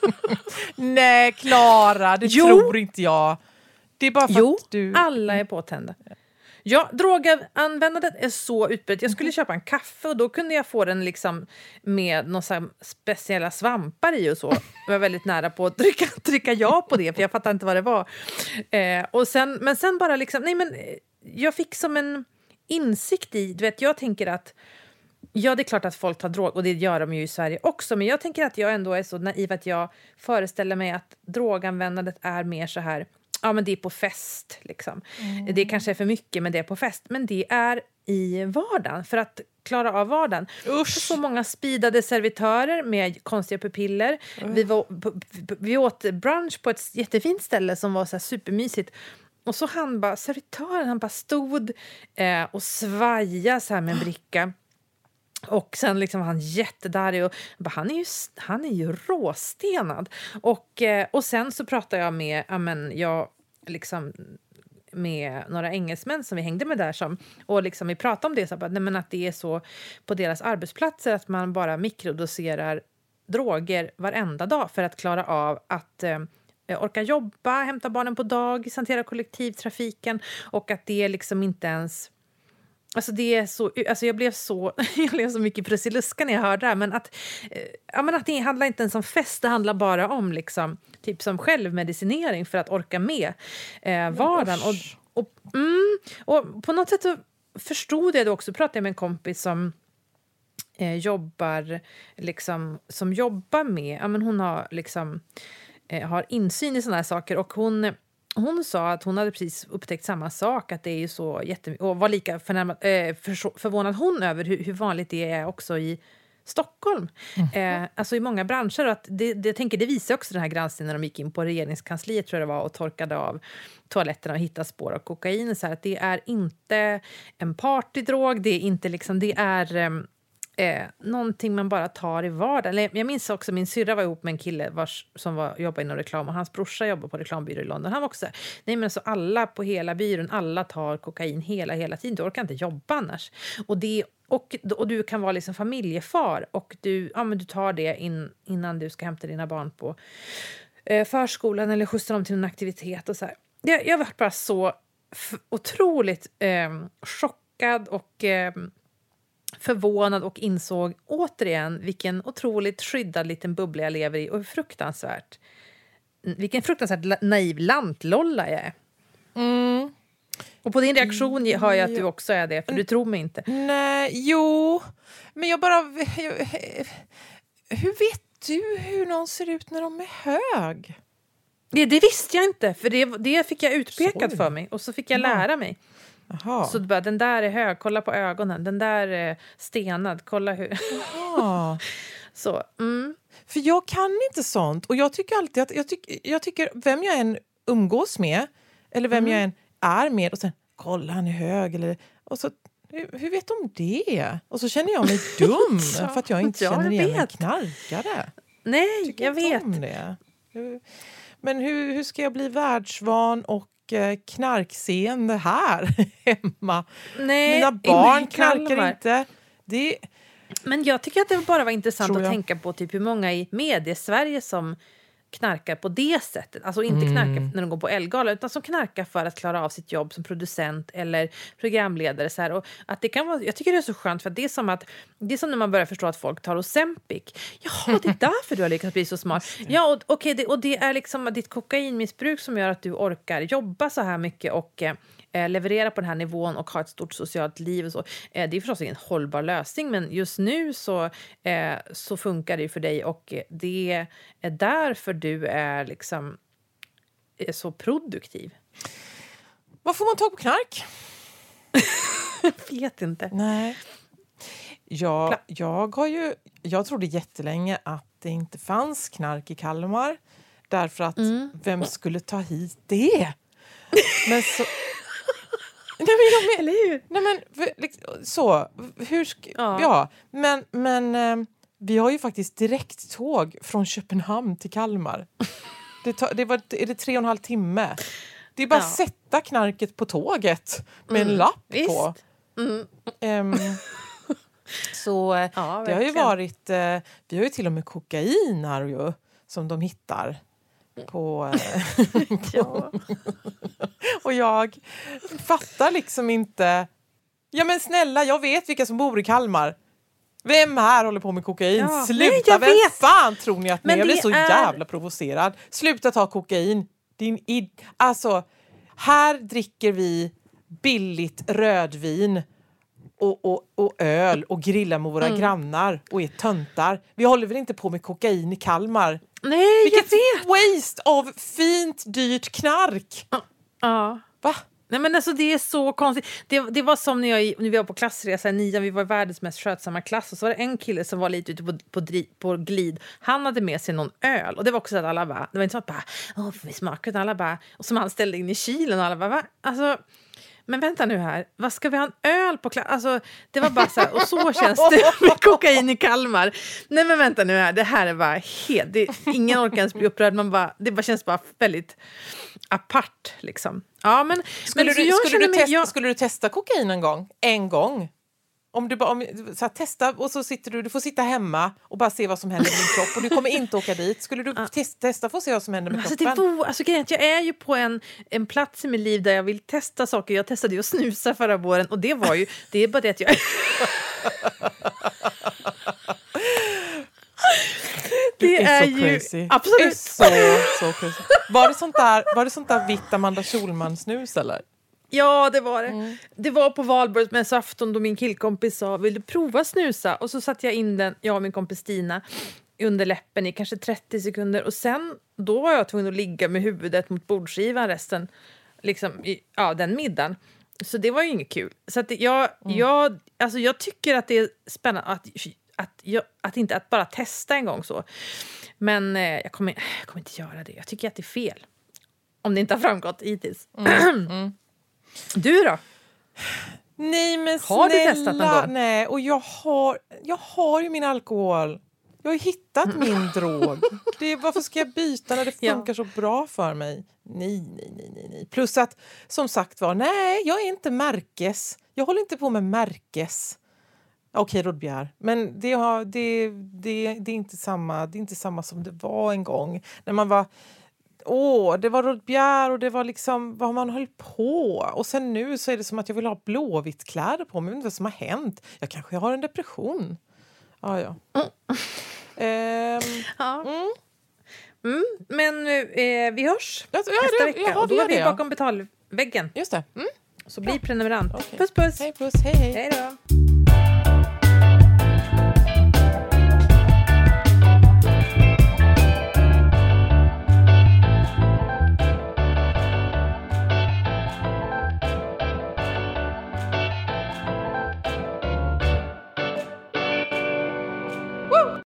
Nej, Klara, det jo. tror inte jag. Det är bara för jo, att du... alla är påtända. Ja, droganvändandet är så utbrett. Jag skulle köpa en kaffe och då kunde jag få den liksom med några så här speciella svampar i och så. Jag var väldigt nära på att trycka, trycka ja på det, för jag fattade inte vad det var. Eh, och sen, men sen bara liksom, nej men jag fick som en insikt i, du vet, jag tänker att ja, det är klart att folk tar drog och det gör de ju i Sverige också, men jag tänker att jag ändå är så naiv att jag föreställer mig att droganvändandet är mer så här, ja men det är på fest liksom. Mm. Det kanske är för mycket, men det är på fest. Men det är i vardagen, för att klara av vardagen. Usch. Så många speedade servitörer med konstiga pupiller. Mm. Vi, var, vi åt brunch på ett jättefint ställe som var så här supermysigt. Och så han bara, servitören, han bara stod eh, och svajade så här med en bricka. Och sen liksom var han jättedarrig och bara, han är ju han är ju råstenad. Och eh, och sen så pratade jag med ja men jag liksom med några engelsmän som vi hängde med där som och liksom vi pratade om det så bara, nej men att det är så på deras arbetsplatser att man bara mikrodoserar droger varenda dag för att klara av att eh, orka jobba, hämta barnen på dagis, hantera kollektivtrafiken och att det liksom inte ens alltså det är så alltså jag blev så jag blev så mycket prusiluska när jag hörde det här, men att ja men att det handlar inte ens om fest, det handlar bara om liksom typ som självmedicinering för att orka med eh, vardagen och och mm, och på något sätt så förstod jag det också, pratade jag med en kompis som eh, jobbar liksom som jobbar med ja men hon har liksom eh, har insyn i såna här saker och hon Hon sa att hon hade precis upptäckt samma sak, att det är ju så jättemycket, och var lika förnärmad, eh, för, förvånad hon över hur, hur vanligt det är också i Stockholm. Mm. Eh, alltså i många branscher, och att det, det, jag tänker, det visar också den här granskningen när de gick in på regeringskansliet tror jag det var och torkade av toaletterna och hittade spår av kokain. Så här, att det är inte en partydrog, det är inte liksom, det är... Eh, Eh, någonting man bara tar i vardagen. Jag minns också, min syrra var ihop med en kille vars, som var, jobbade inom reklam och hans brorsa jobbade på reklambyrå i London. Han var också, nej men så alla på hela byrån, alla tar kokain hela, hela tiden. Du orkar inte jobba annars. Och, det, och, och du kan vara liksom familjefar och du, ja, men du tar det in, innan du ska hämta dina barn på eh, förskolan eller skjutsa dem till en aktivitet och så här. Jag, jag var bara så f- otroligt eh, chockad och eh, förvånad och insåg återigen vilken otroligt skyddad liten bubbla jag lever i och hur fruktansvärt vilken fruktansvärt naiv lantlolla jag är. Mm. Och på din reaktion hör jag att du också är det, för du tror mig inte. Nej, jo. Men jag bara... Hur vet du hur någon ser ut när de är hög? Det, det visste jag inte, för det, det fick jag utpekat Sorry. för mig. Och så fick jag lära ja. mig. Aha. Så bara, den där är hög, kolla på ögonen. Den där är stenad, kolla hur... så, mm. För jag kan inte sånt. Och jag tycker alltid att... Jag, tyck, jag tycker, vem jag än umgås med, eller vem mm. jag än är med, och sen, kolla han är hög, eller... Och så, hur, hur vet de det? Och så känner jag mig dum, ja, för att jag inte känner igen en knarkare. Nej, jag, jag vet. Om det. Men hur, hur ska jag bli världsvan och knarkseende här hemma? Nej, mina barn knarkar inte. Det... Men jag tycker att det bara var intressant att tänka på typ hur många i mediesverige som knarkar på det sättet. Alltså inte knarkar mm. när de går på Elgala, utan som knarkar för att klara av sitt jobb som producent eller programledare. Så här. Och att det kan vara, jag tycker det är så skönt, för att det är som att det är som när man börjar förstå att folk tar Ozempic. Jaha, det är därför du har lyckats bli så smart. Ja, och, okay, det, och det är liksom ditt kokainmissbruk som gör att du orkar jobba så här mycket och eh, leverera på den här nivån och ha ett stort socialt liv och så. Eh, det är förstås ingen hållbar lösning, men just nu så, eh, så funkar det ju för dig, och det är därför du är liksom är så produktiv. Vad får man tag på knark? Jag vet inte. Nej. Jag, jag har ju jag trodde jättelänge att det inte fanns knark i Kalmar, därför att mm. vem skulle ta hit det? Men så Nej men jag men, eller hur? Nej men liksom, så hur ska, ja. ja men men eh, vi har ju faktiskt direkt tåg från Köpenhamn till Kalmar. Det tar, det var är det tre och en halv timme. Det är bara ja. sätta knarket på tåget med mm. en lapp Visst. på. Mm. Um, så ja, det har ju varit uh, vi har ju till och med kokain här ju, som de hittar på ja. Och jag fattar liksom inte. Ja men snälla, jag vet vilka som bor i Kalmar. Vem här håller på med kokain? Ja. Sluta, Nej, jag vem vet. fan tror ni att ni är? Jag blir så är... jävla provocerad. Sluta ta kokain. Din id... Alltså, här dricker vi billigt rödvin och, och, och öl och grillar med våra mm. grannar och är töntar. Vi håller väl inte på med kokain i Kalmar? Nej, vilket jag vet. waste av fint, dyrt knark. Ja. Uh. Va? Nej men alltså det är så konstigt. Det, det var som när, jag, när vi var på klassresa i nian, vi var världens mest skötsamma klass och så var det en kille som var lite ute på, på, på glid. Han hade med sig någon öl och det var också så att alla bara, det var inte så att bara, åh får vi smaka, utan alla bara, och som han ställde in i kylen och alla bara, va? Alltså, men vänta nu här, vad ska vi ha en öl på klass? Alltså det var bara så här, och så känns det med kokain i Kalmar. Nej men vänta nu här, det här är bara helt, det, ingen orkar ens bli upprörd, man bara, det bara känns bara väldigt apart liksom. Ja, men, skulle, men du, skulle, du mig, testa, jag... skulle du testa kokain en gång? En gång? Om du bara, om, så här, testa och så sitter du, du får sitta hemma och bara se vad som händer med din kropp och du kommer inte åka dit. Skulle du ja. testa, testa för att se vad som händer med alltså, kroppen? Det var, alltså, jag är ju på en, en plats i mitt liv där jag vill testa saker. Jag testade ju att snusa förra våren och det var ju, det är bara det att jag... Det är, är ju crazy. Absolut så, så crazy. Var det sånt där, var det sånt där vitt Amanda Schulman snus eller? Ja, det var det. Mm. Det var på valborgsmässoafton då min killkompis sa, vill du prova snusa? Och så satte jag in den, jag och min kompis Stina, under läppen i kanske trettio sekunder. Och sen, då var jag tvungen att ligga med huvudet mot bordskivan resten, liksom, i, ja, den middagen. Så det var ju inget kul. Så att jag, mm. jag, alltså jag tycker att det är spännande att, att, jag, att inte att bara testa en gång så. Men eh, jag, kommer, jag kommer inte göra det. Jag tycker att det är fel. Om det inte har framgått hittills. Mm. Mm. Du då? Nej, men har snälla, du testat någon gång? Nej, och jag har, jag har ju min alkohol. Jag har hittat mm. min drog. Det är, varför ska jag byta när det funkar ja. så bra för mig? Nej, nej, nej, nej, nej. Plus att, som sagt var, nej, jag är inte märkes. Jag håller inte på med märkes. Okej, Rodbjer. Men det, har, det, det, det, är inte samma, det är inte samma som det var en gång. När man var... Åh, det var Rodbjer och det var liksom vad man höll på. Och sen nu så är det som att jag vill ha blåvitt kläder på mig. Jag vet inte vad som har hänt. Jag kanske har en depression. Ah, ja, mm. ehm, ja. Mm. Mm, men eh, vi hörs ja, nästa det, vecka. ja, och då är vi det, bakom betalväggen. Just det. Mm. Så bli prenumerant. Okay. Puss, puss. Hej, puss. Hej, hej. Hej då.